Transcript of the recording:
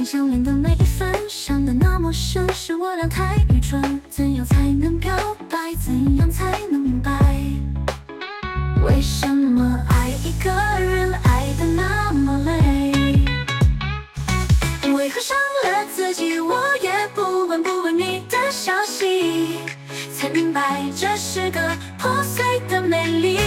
相恋的每一分，伤得那么深，是我俩太愚蠢。怎样才能表白？怎样才能明白？为什么爱一个人爱得那么累？为何伤了自己，我也不问你的消息，才明白这是个破碎的美丽。